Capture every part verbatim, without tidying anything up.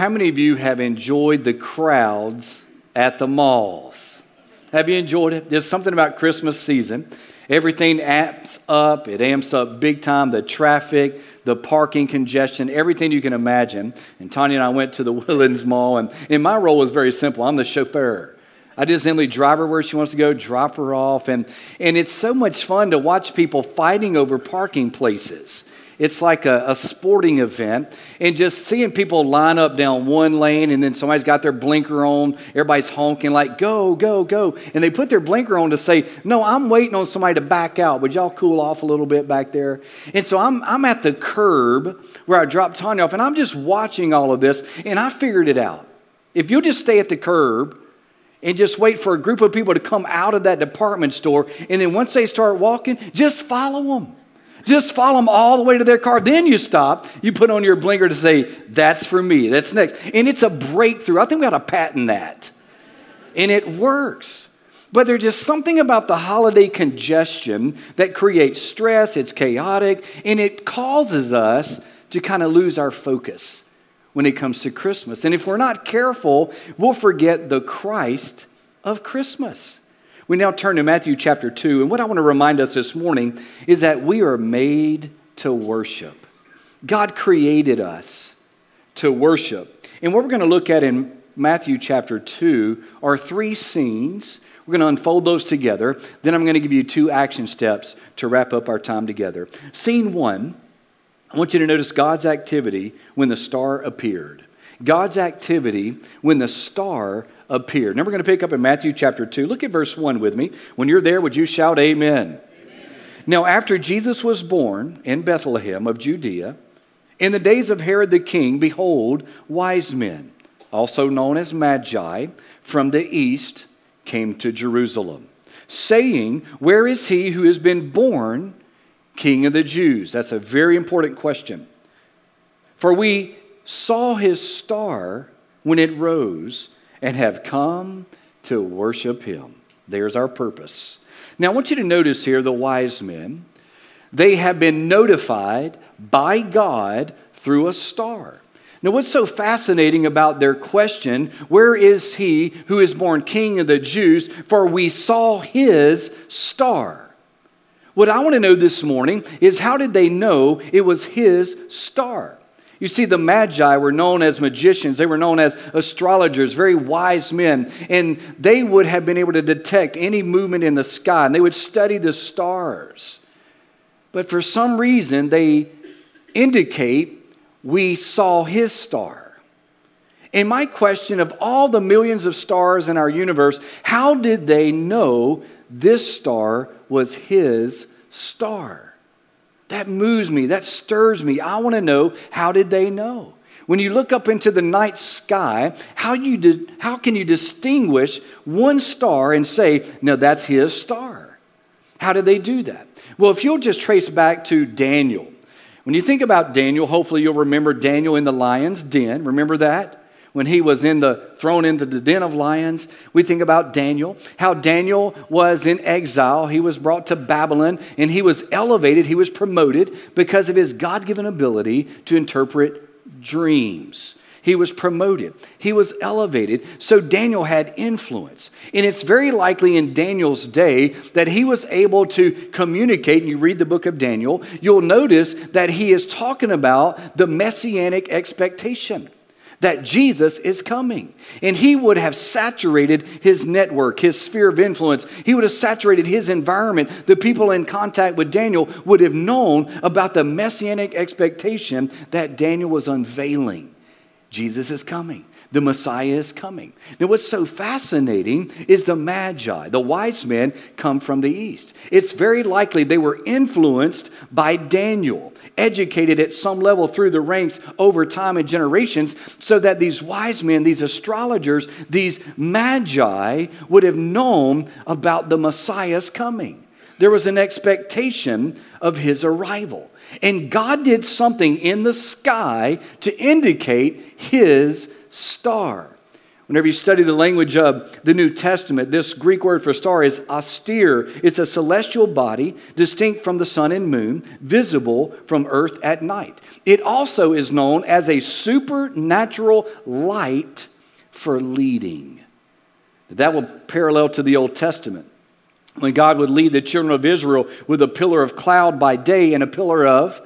how many of you have enjoyed the crowds at the malls? Have you enjoyed it? There's something about Christmas season. Everything amps up. It amps up big time. The traffic, the parking congestion, everything you can imagine. And Tanya and I went to the Woodlands Mall, and, and my role was very simple. I'm the chauffeur. I just simply drive her where she wants to go, drop her off. And, and it's so much fun to watch people fighting over parking places. It's like a, a sporting event, and just seeing people line up down one lane, and then somebody's got their blinker on, everybody's honking like, go, go, go. And they put their blinker on to say, no, I'm waiting on somebody to back out. Would y'all cool off a little bit back there? And so I'm, I'm at the curb where I dropped Tanya off, and I'm just watching all of this, and I figured it out. If you'll just stay at the curb and just wait for a group of people to come out of that department store, and then once they start walking, just follow them. Just follow them all the way to their car. Then you stop. You put on your blinker to say, that's for me. That's next. And it's a breakthrough. I think we ought to patent that. And it works. But there's just something about the holiday congestion that creates stress. It's chaotic. And it causes us to kind of lose our focus when it comes to Christmas. And if we're not careful, we'll forget the Christ of Christmas. We now turn to Matthew chapter two, and what I want to remind us this morning is that we are made to worship. God created us to worship. And what we're going to look at in Matthew chapter two are three scenes. We're going to unfold those together. Then I'm going to give you two action steps to wrap up our time together. Scene one, I want you to notice God's activity when the star appeared. God's activity when the star appeared. Now we're going to pick up in Matthew chapter two. Look at verse one with me. When you're there, would you shout amen? Amen. Now after Jesus was born in Bethlehem of Judea, in the days of Herod the king, behold, wise men, also known as Magi, from the east came to Jerusalem, saying, where is he who has been born King of the Jews? That's a very important question. For we saw his star when it rose and have come to worship him. There's our purpose. Now I want you to notice here the wise men. They have been notified by God through a star. Now what's so fascinating about their question, where is he who is born King of the Jews? For we saw his star. What I want to know this morning is, how did they know it was his star? You see, the Magi were known as magicians. They were known as astrologers, very wise men. And they would have been able to detect any movement in the sky. And they would study the stars. But for some reason, they indicate we saw his star. And my question, of all the millions of stars in our universe, how did they know this star was his star? That moves me. That stirs me. I want to know, how did they know? When you look up into the night sky, how, you di- how can you distinguish one star and say, no, that's his star? How did they do that? Well, if you'll just trace back to Daniel. When you think about Daniel, hopefully you'll remember Daniel in the lion's den. Remember that? When he was in the thrown into the den of lions, we think about Daniel, how Daniel was in exile. He was brought to Babylon, and he was elevated, he was promoted because of his God-given ability to interpret dreams. He was promoted. He was elevated. So Daniel had influence. And it's very likely in Daniel's day that he was able to communicate. And you read the book of Daniel, you'll notice that he is talking about the messianic expectation, that Jesus is coming. And he would have saturated his network, his sphere of influence. He would have saturated his environment. The people in contact with Daniel would have known about the messianic expectation that Daniel was unveiling. Jesus is coming. The Messiah is coming. Now what's so fascinating is the Magi, the wise men, come from the east. It's very likely they were influenced by Daniel, educated at some level through the ranks over time and generations, so that these wise men, these astrologers, these Magi would have known about the Messiah's coming. There was an expectation of his arrival. And God did something in the sky to indicate his star. Whenever you study the language of the New Testament, this Greek word for star is austere. It's a celestial body distinct from the sun and moon, visible from earth at night. It also is known as a supernatural light for leading. That will parallel to the Old Testament, when God would lead the children of Israel with a pillar of cloud by day and a pillar of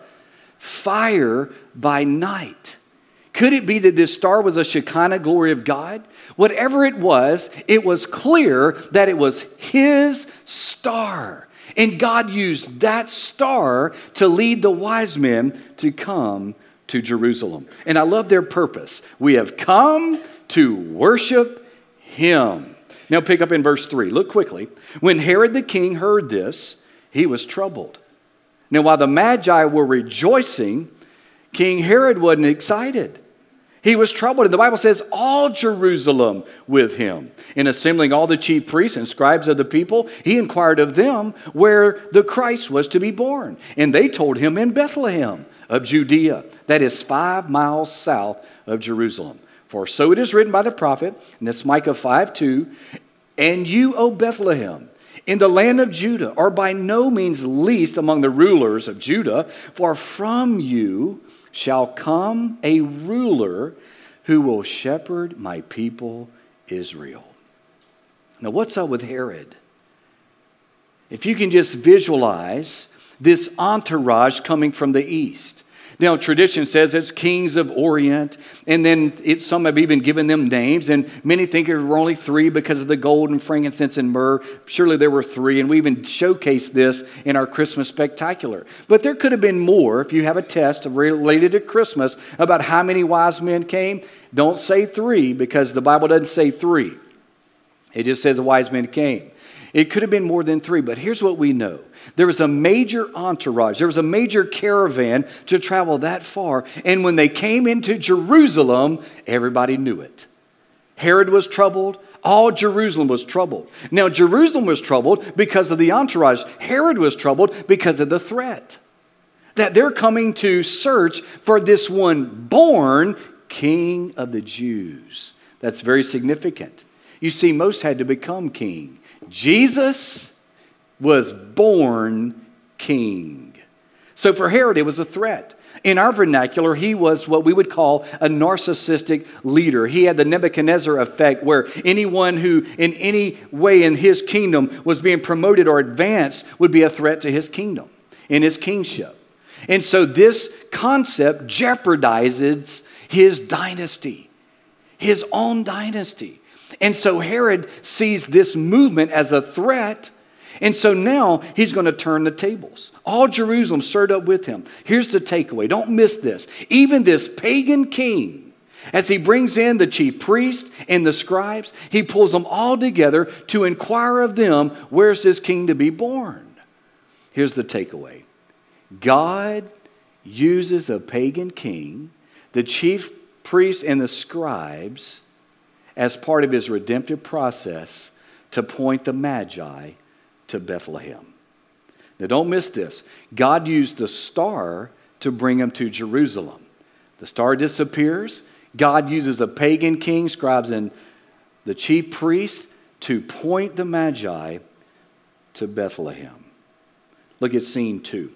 fire by night. Could it be that this star was a Shekinah glory of God? Whatever it was, it was clear that it was His star. And God used that star to lead the wise men to come to Jerusalem. And I love their purpose. We have come to worship Him. Now pick up in verse three. Look quickly. When Herod the king heard this, he was troubled. Now while the Magi were rejoicing, King Herod wasn't excited. He was troubled, and the Bible says all Jerusalem with him. In assembling all the chief priests and scribes of the people, he inquired of them where the Christ was to be born. And they told him in Bethlehem of Judea, that is five miles south of Jerusalem. For so it is written by the prophet, and that's Micah five two, and you, O Bethlehem, in the land of Judah, are by no means least among the rulers of Judah, for from you shall come a ruler who will shepherd my people Israel. Now, what's up with Herod? If you can just visualize this entourage coming from the east. Now, tradition says it's kings of Orient, and then it, some have even given them names, and many think there were only three because of the gold and frankincense and myrrh. Surely there were three, and we even showcase this in our Christmas spectacular. But there could have been more. If you have a test related to Christmas about how many wise men came, don't say three, because the Bible doesn't say three. It just says the wise men came. It could have been more than three, but here's what we know. There was a major entourage. There was a major caravan to travel that far. And when they came into Jerusalem, everybody knew it. Herod was troubled. All Jerusalem was troubled. Now, Jerusalem was troubled because of the entourage. Herod was troubled because of the threat. That they're coming to search for this one born King of the Jews. That's very significant. You see, most had to become king. Jesus was born king. So for Herod, it was a threat. In our vernacular, he was what we would call a narcissistic leader. He had the Nebuchadnezzar effect, where anyone who in any way in his kingdom was being promoted or advanced would be a threat to his kingdom and his kingship. And so this concept jeopardizes his dynasty, his own dynasty. And so Herod sees this movement as a threat. And so now he's going to turn the tables. All Jerusalem stirred up with him. Here's the takeaway. Don't miss this. Even this pagan king, as he brings in the chief priests and the scribes, he pulls them all together to inquire of them, where's this king to be born? Here's the takeaway. God uses a pagan king, the chief priests and the scribes, as part of his redemptive process to point the Magi to Bethlehem. Now don't miss this. God used the star to bring them to Jerusalem. The star disappears. God uses a pagan king, scribes, and the chief priest to point the Magi to Bethlehem. Look at scene two.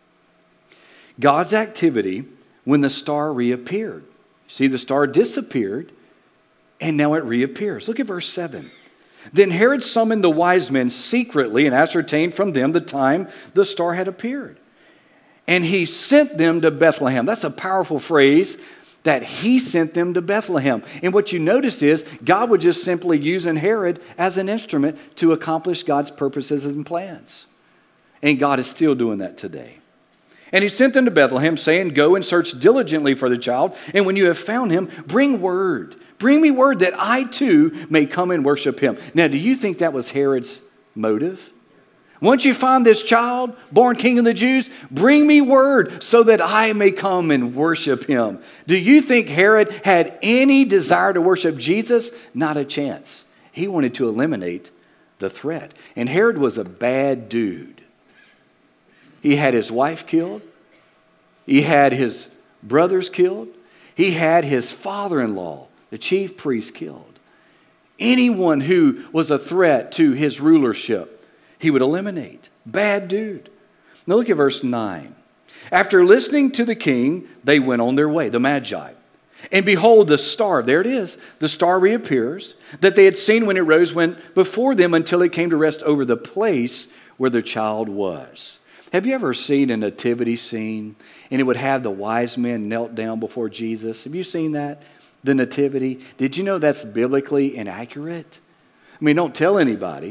God's activity when the star reappeared. See, the star disappeared, and now it reappears. Look at verse seven. Then Herod summoned the wise men secretly and ascertained from them the time the star had appeared. And he sent them to Bethlehem. That's a powerful phrase, that he sent them to Bethlehem. And what you notice is God was just simply using Herod as an instrument to accomplish God's purposes and plans. And God is still doing that today. And he sent them to Bethlehem, saying, go and search diligently for the child. And when you have found him, bring word. Bring me word that I too may come and worship him. Now, do you think that was Herod's motive? Once you find this child, born King of the Jews, bring me word so that I may come and worship him. Do you think Herod had any desire to worship Jesus? Not a chance. He wanted to eliminate the threat. And Herod was a bad dude. He had his wife killed. He had his brothers killed. He had his father-in-law, the chief priest, killed. Anyone who was a threat to his rulership, he would eliminate. Bad dude. Now look at verse nine. After listening to the king, they went on their way, the Magi. And behold, the star, there it is, the star reappears, that they had seen when it rose, went before them until it came to rest over the place where the child was. Have you ever seen a nativity scene, and it would have the wise men knelt down before Jesus? Have you seen that? The nativity? Did you know that's biblically inaccurate? I mean, don't tell anybody,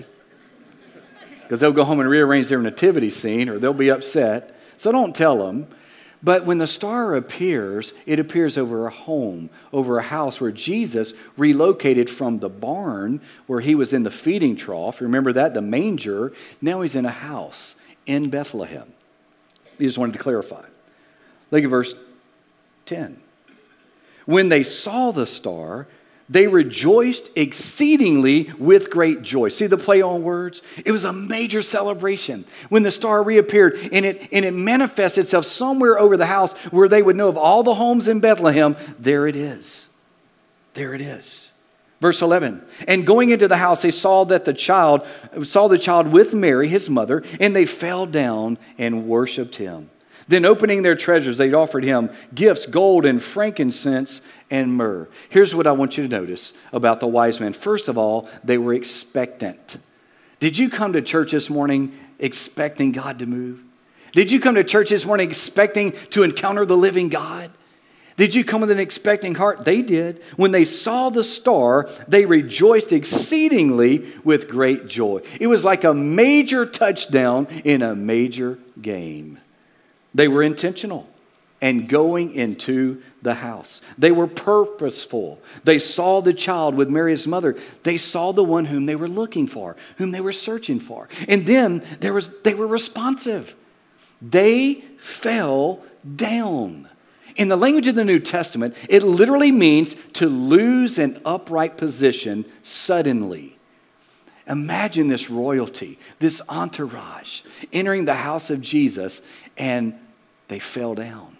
because they'll go home and rearrange their nativity scene, or they'll be upset. So don't tell them. But when the star appears, it appears over a home, over a house where Jesus relocated from the barn where he was in the feeding trough. Remember that? The manger. Now he's in a house in Bethlehem. He just wanted to clarify. Look at verse ten. When they saw the star, they rejoiced exceedingly with great joy. See the play on words? It was a major celebration when the star reappeared, and it, and it manifests itself somewhere over the house where they would know of all the homes in Bethlehem. There it is. There it is. Verse eleven. And going into the house, they saw that the child saw the child with Mary, his mother, and they fell down and worshiped him. Then opening their treasures, they offered him gifts, gold and frankincense and myrrh. Here's what I want you to notice about the wise men. First of all, they were expectant. Did you come to church this morning expecting God to move? Did you come to church this morning expecting to encounter the living God? Did you come with an expecting heart? They did. When they saw the star, they rejoiced exceedingly with great joy. It was like a major touchdown in a major game. They were intentional and going into the house. They were purposeful. They saw the child with Mary, his mother. They saw the one whom they were looking for, whom they were searching for. And then there was, they were responsive. They fell down. In the language of the New Testament, it literally means to lose an upright position suddenly. Imagine this royalty, this entourage, entering the house of Jesus, and they fell down.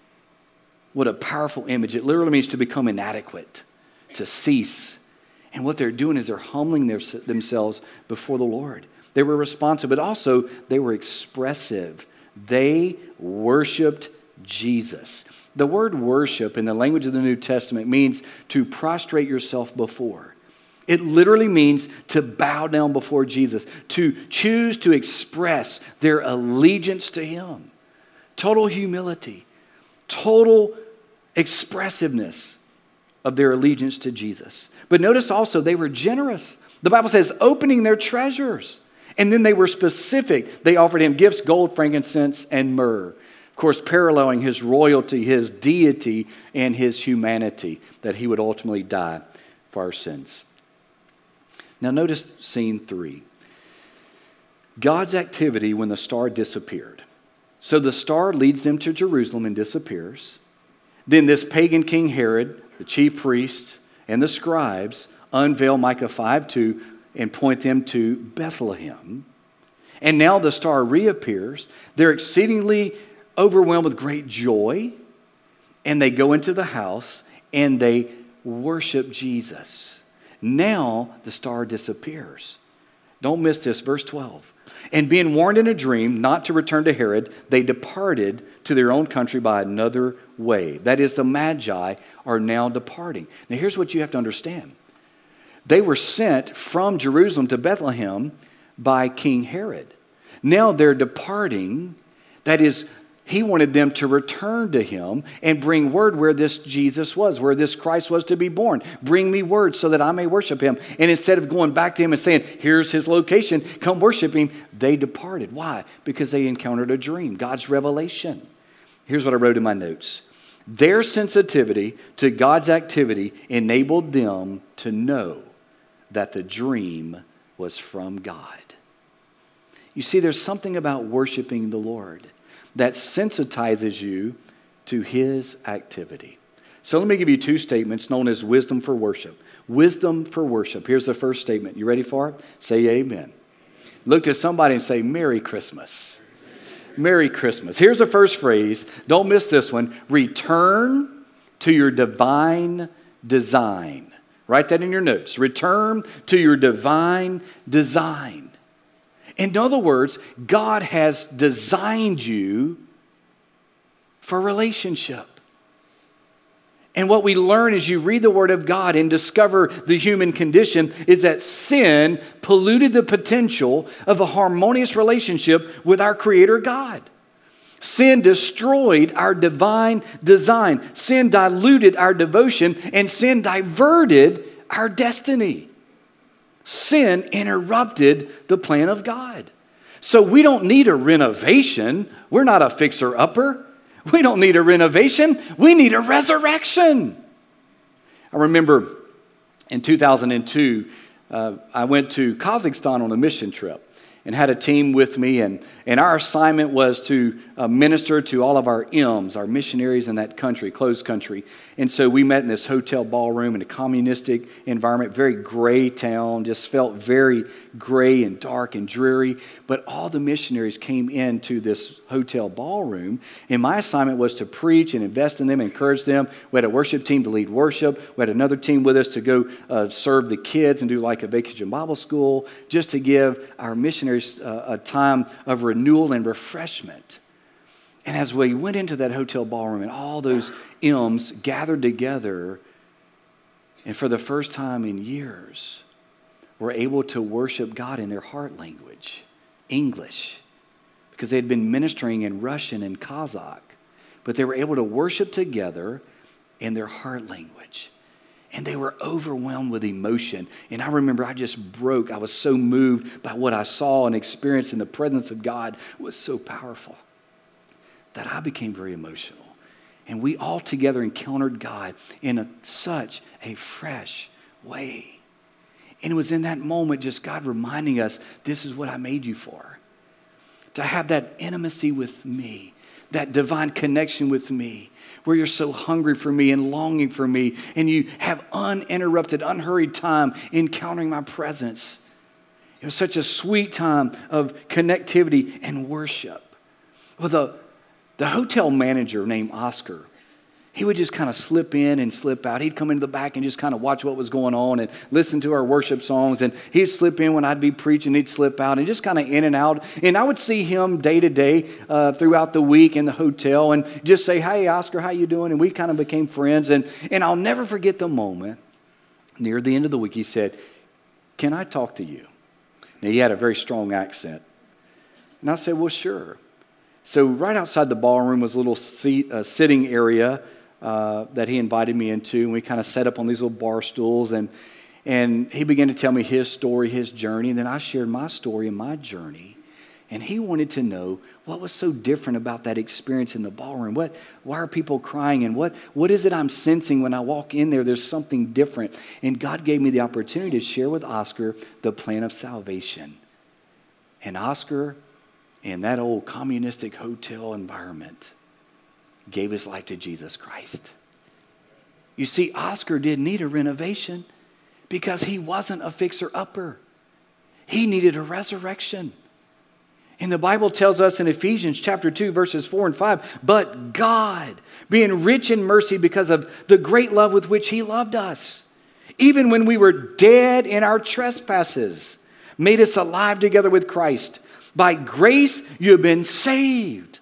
What a powerful image. It literally means to become inadequate, to cease. And what they're doing is they're humbling their, themselves before the Lord. They were responsive, but also they were expressive. They worshiped Jesus. The word worship in the language of the New Testament means to prostrate yourself before. It literally means to bow down before Jesus, to choose to express their allegiance to him. Total humility, total expressiveness of their allegiance to Jesus. But notice also they were generous. The Bible says opening their treasures. And then they were specific. They offered him gifts, gold, frankincense, and myrrh. Of course, paralleling his royalty, his deity, and his humanity, that he would ultimately die for our sins. Now notice scene three. God's activity when the star disappeared. So the star leads them to Jerusalem and disappears. Then this pagan King Herod, the chief priests, and the scribes unveil Micah five two and point them to Bethlehem. And now the star reappears. They're exceedingly overwhelmed with great joy. And they go into the house and they worship Jesus. Now the star disappears. Don't miss this, verse twelve. And being warned in a dream not to return to Herod, they departed to their own country by another way. That is, the Magi are now departing. Now here's what you have to understand. They were sent from Jerusalem to Bethlehem by King Herod. Now they're departing. That is, he wanted them to return to him and bring word where this Jesus was, where this Christ was to be born. Bring me word so that I may worship him. And instead of going back to him and saying, here's his location, come worship him, they departed. Why? Because they encountered a dream, God's revelation. Here's what I wrote in my notes. Their sensitivity to God's activity enabled them to know that the dream was from God. You see, there's something about worshiping the Lord that sensitizes you to his activity. So let me give you two statements known as wisdom for worship. Wisdom for worship. Here's the first statement. You ready for it? Say amen. Look to somebody and say, Merry Christmas. Merry Christmas. Here's the first phrase. Don't miss this one. Return to your divine design. Write that in your notes. Return to your divine design. In other words, God has designed you for relationship. And what we learn as you read the Word of God and discover the human condition is that sin polluted the potential of a harmonious relationship with our Creator God. Sin destroyed our divine design. Sin diluted our devotion, and sin diverted our destiny. Sin interrupted the plan of God. So we don't need a renovation. We're not a fixer-upper. We don't need a renovation. We need a resurrection. I remember in two thousand two, uh, I went to Kazakhstan on a mission trip and had a team with me. And, and our assignment was to uh, minister to all of our M S, our missionaries in that country, closed country. And so we met in this hotel ballroom in a communistic environment, very gray town, just felt very gray and dark and dreary. But all the missionaries came into this hotel ballroom, and my assignment was to preach and invest in them, encourage them. We had a worship team to lead worship. We had another team with us to go uh, serve the kids and do like a vacation Bible school, just to give our missionaries uh, a time of renewal and refreshment. And as we went into that hotel ballroom and all those M S gathered together, and for the first time in years, were able to worship God in their heart language, English, because they had been ministering in Russian and Kazakh, but they were able to worship together in their heart language. And they were overwhelmed with emotion. And I remember I just broke. I was so moved by what I saw and experienced in the presence of God. It was so powerful that I became very emotional. And we all together encountered God in a, such a fresh way. And it was in that moment just God reminding us, this is what I made you for. To have that intimacy with me, that divine connection with me, where you're so hungry for me and longing for me, and you have uninterrupted, unhurried time encountering my presence. It was such a sweet time of connectivity and worship. Well, the, the hotel manager named Oscar, he would just kind of slip in and slip out. He'd come into the back and just kind of watch what was going on and listen to our worship songs. And he'd slip in when I'd be preaching. He'd slip out and just kind of in and out. And I would see him day to day uh, throughout the week in the hotel and just say, hey, Oscar, how you doing? And we kind of became friends. And, and I'll never forget the moment near the end of the week. He said, can I talk to you? Now, he had a very strong accent. And I said, well, sure. So right outside the ballroom was a little seat, uh, sitting area Uh, that he invited me into, and we kind of set up on these little bar stools, and and he began to tell me his story, his journey, and then I shared my story and my journey, and he wanted to know what was so different about that experience in the ballroom. What, why are people crying, and what what is it I'm sensing when I walk in there? There's something different, and God gave me the opportunity to share with Oscar the plan of salvation, and Oscar, in that old communistic hotel environment, gave his life to Jesus Christ. You see, Oscar didn't need a renovation because he wasn't a fixer-upper. He needed a resurrection. And the Bible tells us in Ephesians chapter two, verses four and five, but God, being rich in mercy because of the great love with which he loved us, even when we were dead in our trespasses, made us alive together with Christ. By grace you have been saved.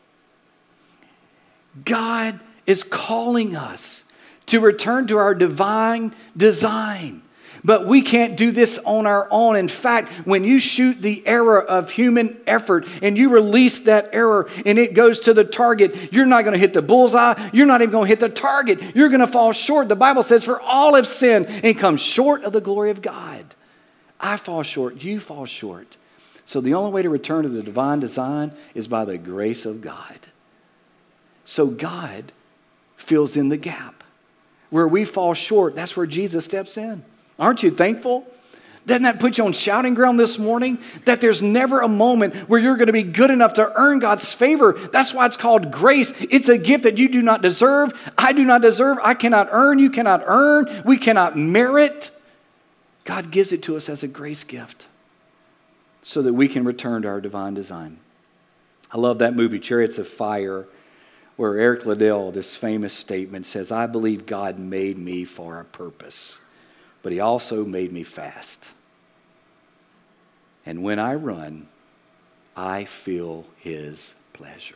God is calling us to return to our divine design. But we can't do this on our own. In fact, when you shoot the arrow of human effort and you release that arrow and it goes to the target, you're not going to hit the bullseye. You're not even going to hit the target. You're going to fall short. The Bible says, for all have sinned and come short of the glory of God. I fall short. You fall short. So the only way to return to the divine design is by the grace of God. So God fills in the gap. Where we fall short, that's where Jesus steps in. Aren't you thankful? Doesn't that put you on shouting ground this morning? That there's never a moment where you're going to be good enough to earn God's favor. That's why it's called grace. It's a gift that you do not deserve. I do not deserve. I cannot earn. You cannot earn. We cannot merit. God gives it to us as a grace gift so that we can return to our divine design. I love that movie, Chariots of Fire, where Eric Liddell, this famous statement says, I believe God made me for a purpose. but he also made me fast. And when I run, I feel his pleasure.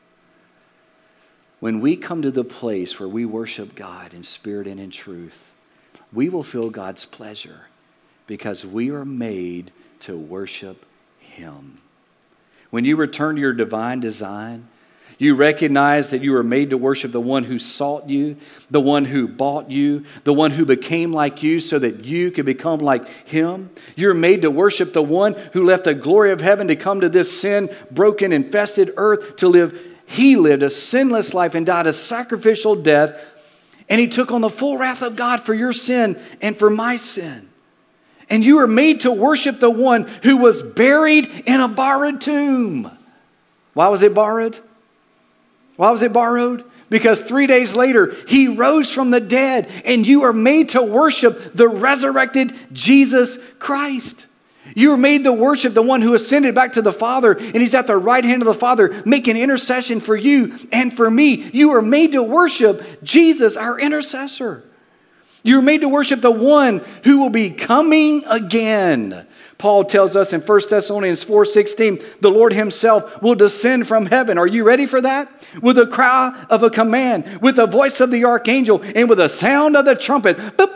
When we come to the place where we worship God in spirit and in truth, we will feel God's pleasure because we are made to worship him. When you return to your divine design, you recognize that you were made to worship the one who sought you, the one who bought you, the one who became like you so that you could become like him. You're made to worship the one who left the glory of heaven to come to this sin-broken, infested earth to live. He lived a sinless life and died a sacrificial death, and he took on the full wrath of God for your sin and for my sin. And you are made to worship the one who was buried in a borrowed tomb. Why was it borrowed? Why was it borrowed? Because three days later, he rose from the dead, and you are made to worship the resurrected Jesus Christ. You are made to worship the one who ascended back to the Father, and he's at the right hand of the Father, making intercession for you and for me. You are made to worship Jesus, our intercessor. You're made to worship the one who will be coming again. Paul tells us in First Thessalonians four sixteen, the Lord himself will descend from heaven. Are you ready for that? With a cry of a command, with the voice of the archangel, and with the sound of the trumpet.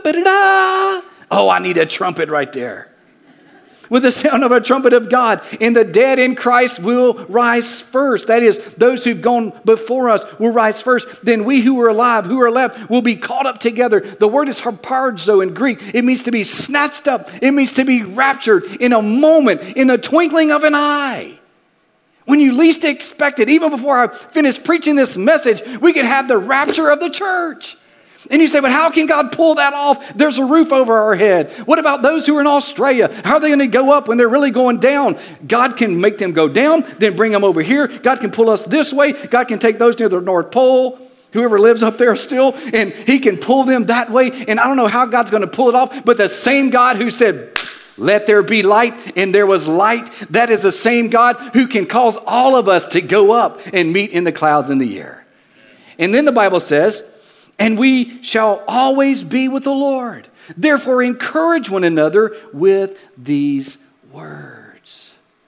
Oh, I need a trumpet right there. With the sound of a trumpet of God, and the dead in Christ will rise first. That is, those who've gone before us will rise first. Then we who are alive, who are left, will be caught up together. The word is harparzo in Greek. It means to be snatched up. It means to be raptured in a moment, in the twinkling of an eye. When you least expect it, even before I finish preaching this message, we could have the rapture of the church. And you say, but how can God pull that off? There's a roof over our head. What about those who are in Australia? How are they going to go up when they're really going down? God can make them go down, then bring them over here. God can pull us this way. God can take those near the North Pole, whoever lives up there still, and he can pull them that way. And I don't know how God's going to pull it off, but the same God who said, let there be light, and there was light, that is the same God who can cause all of us to go up and meet in the clouds in the air. And then the Bible says, and we shall always be with the Lord. Therefore, encourage one another with these words.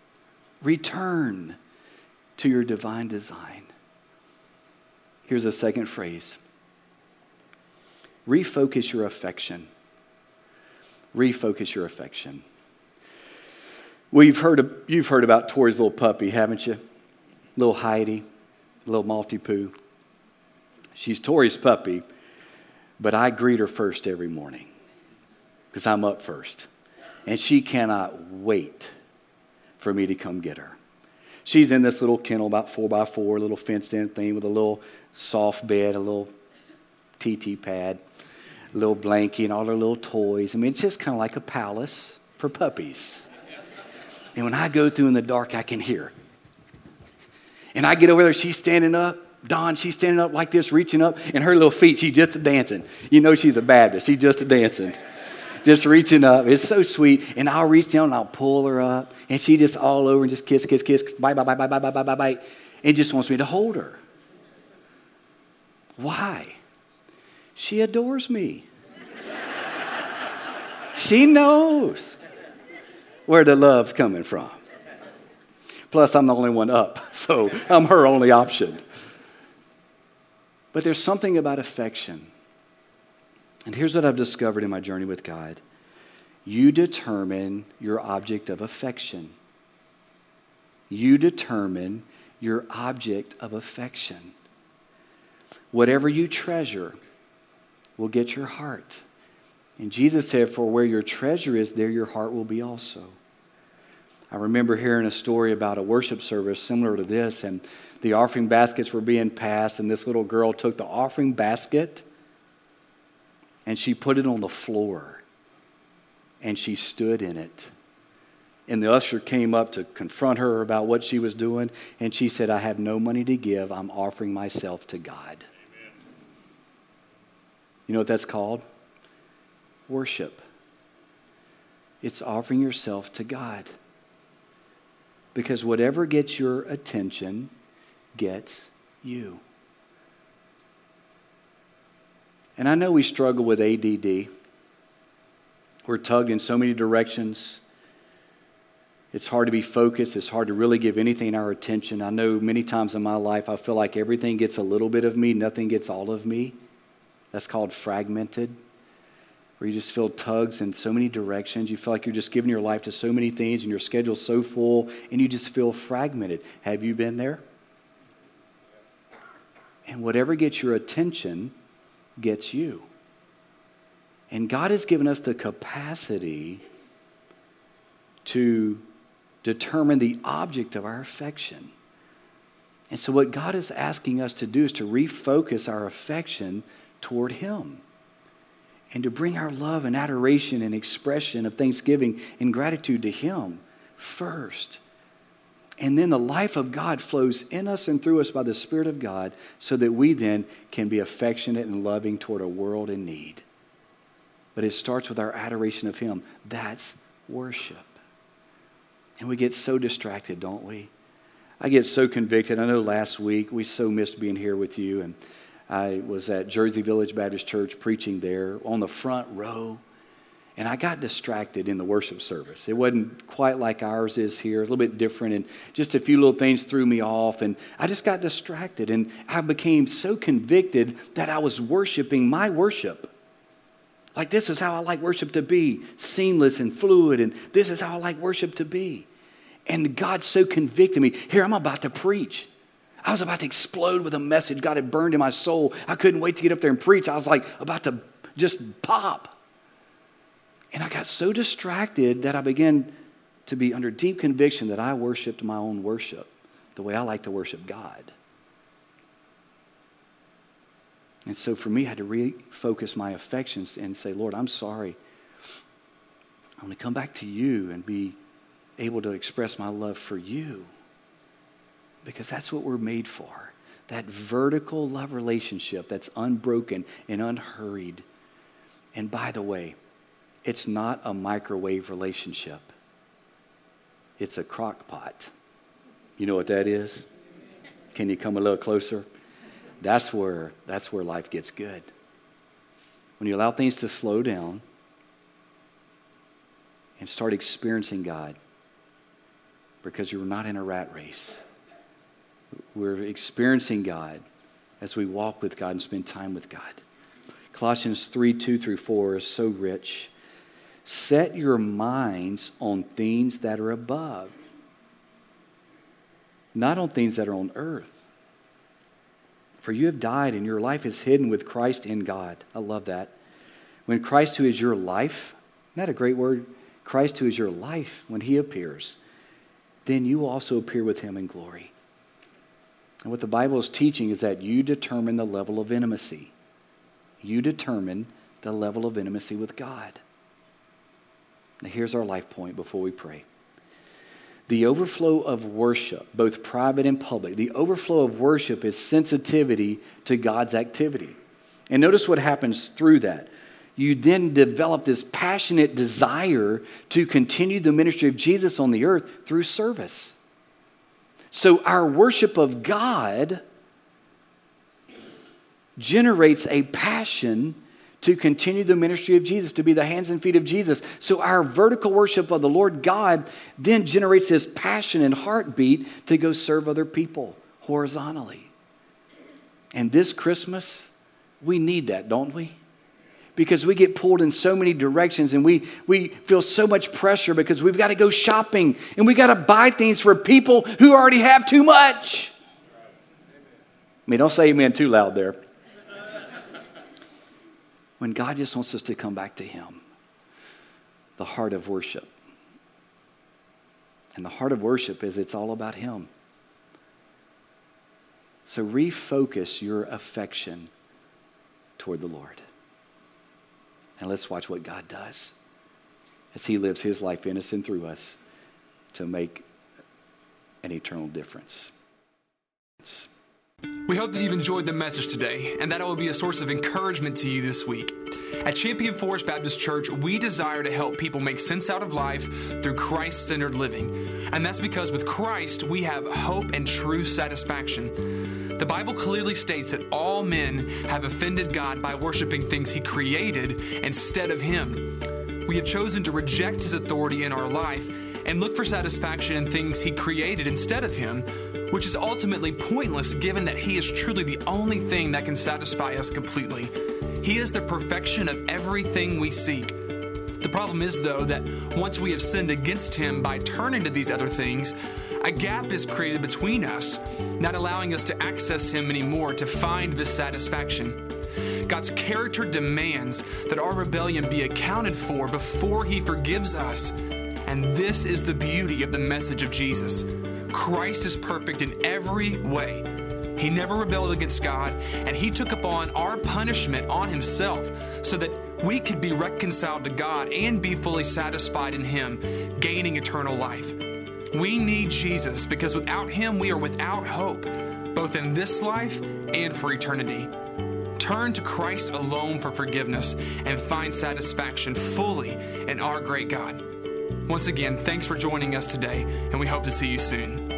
Return to your divine design. Here's a second phrase. Refocus your affection. Refocus your affection. Well, you've heard, you've heard about Tori's little puppy, haven't you? Little Heidi, little Maltipoo. She's Tori's puppy, but I greet her first every morning because I'm up first. And she cannot wait for me to come get her. She's in this little kennel, about four by four, little fenced-in thing with a little soft bed, a little T T pad, a little blankie, and all her little toys. I mean, it's just kind of like a palace for puppies. And when I go through in the dark, I can hear her. And I get over there, she's standing up. Dawn, she's standing up like this, reaching up, and her little feet, she's just dancing. You know she's a Baptist. She's just dancing. Just reaching up. It's so sweet. And I'll reach down and I'll pull her up. And she just all over and just kiss, kiss, kiss. Bye, bye, bye, bye, bye, bye, bye, bye, bye. And just wants me to hold her. Why? She adores me. She knows where the love's coming from. Plus, I'm the only one up. So I'm her only option. But there's something about affection. And here's what I've discovered in my journey with God. You determine your object of affection. You determine your object of affection. Whatever you treasure will get your heart. And Jesus said, for where your treasure is, there your heart will be also. I remember hearing a story about a worship service similar to this, and the offering baskets were being passed, and this little girl took the offering basket and she put it on the floor and she stood in it. And the usher came up to confront her about what she was doing, and she said, I have no money to give. I'm offering myself to God. Amen. You know what that's called? Worship. It's offering yourself to God. Because whatever gets your attention gets you. And I know we struggle with A D D. We're tugged in so many directions. It's hard to be focused. It's hard to really give anything our attention. I know many times in my life I feel like everything gets a little bit of me, nothing gets all of me. That's called fragmented, where you just feel tugs in so many directions. You feel like you're just giving your life to so many things and your schedule's so full and you just feel fragmented. Have you been there? And whatever gets your attention gets you. And God has given us the capacity to determine the object of our affection. And so what God is asking us to do is to refocus our affection toward Him and to bring our love and adoration and expression of thanksgiving and gratitude to Him first. And then the life of God flows in us and through us by the Spirit of God so that we then can be affectionate and loving toward a world in need. But it starts with our adoration of Him. That's worship. And we get so distracted, don't we? I get so convicted. I know last week we so missed being here with you. And I was at Jersey Village Baptist Church preaching there on the front row. And I got distracted in the worship service. It wasn't quite like ours is here, a little bit different. And just a few little things threw me off. And I just got distracted. And I became so convicted that I was worshiping my worship. Like, this is how I like worship to be, seamless and fluid, and this is how I like worship to be. And God so convicted me. Here, I'm about to preach. I was about to explode with a message God had burned in my soul. I couldn't wait to get up there and preach. I was like about to just pop. And I got so distracted that I began to be under deep conviction that I worshiped my own worship, the way I like to worship God. And so for me, I had to refocus my affections and say, Lord, I'm sorry. I want to come back to you and be able to express my love for you. Because that's what we're made for. That vertical love relationship that's unbroken and unhurried. And by the way, it's not a microwave relationship. It's a crock pot. You know what that is? Can you come a little closer? That's where, that's where life gets good. When you allow things to slow down and start experiencing God, because you're not in a rat race. We're experiencing God as we walk with God and spend time with God. Colossians three, two through four is so rich. Set your minds on things that are above, not on things that are on earth. For you have died and your life is hidden with Christ in God. I love that. When Christ, who is your life, isn't that a great word? Christ, who is your life, when He appears, then you will also appear with Him in glory. And what the Bible is teaching is that you determine the level of intimacy. You determine the level of intimacy with God. Now here's our life point before we pray. The overflow of worship, both private and public, the overflow of worship is sensitivity to God's activity. And notice what happens through that. You then develop this passionate desire to continue the ministry of Jesus on the earth through service. So our worship of God generates a passion to continue the ministry of Jesus, to be the hands and feet of Jesus. So our vertical worship of the Lord God then generates this passion and heartbeat to go serve other people horizontally. And this Christmas, we need that, don't we? Because we get pulled in so many directions and we, we feel so much pressure because we've got to go shopping and we got to buy things for people who already have too much. I mean, don't say amen too loud there. When God just wants us to come back to Him, the heart of worship. And the heart of worship is it's all about Him. So refocus your affection toward the Lord. And let's watch what God does as He lives His life in us and through us to make an eternal difference. We hope that you've enjoyed the message today and that it will be a source of encouragement to you this week. At Champion Forest Baptist Church, we desire to help people make sense out of life through Christ-centered living. And that's because with Christ, we have hope and true satisfaction. The Bible clearly states that all men have offended God by worshiping things He created instead of Him. We have chosen to reject his authority in our life and look for satisfaction in things he created instead of him, which is ultimately pointless given that he is truly the only thing that can satisfy us completely. He is the perfection of everything we seek. The problem is, though, that once we have sinned against him by turning to these other things, a gap is created between us, not allowing us to access him anymore to find this satisfaction. God's character demands that our rebellion be accounted for before he forgives us. And this is the beauty of the message of Jesus. Christ is perfect in every way. He never rebelled against God, and he took upon our punishment on himself so that we could be reconciled to God and be fully satisfied in him, gaining eternal life. We need Jesus because without him we are without hope, both in this life and for eternity. Turn to Christ alone for forgiveness and find satisfaction fully in our great God. Once again, thanks for joining us today, and we hope to see you soon.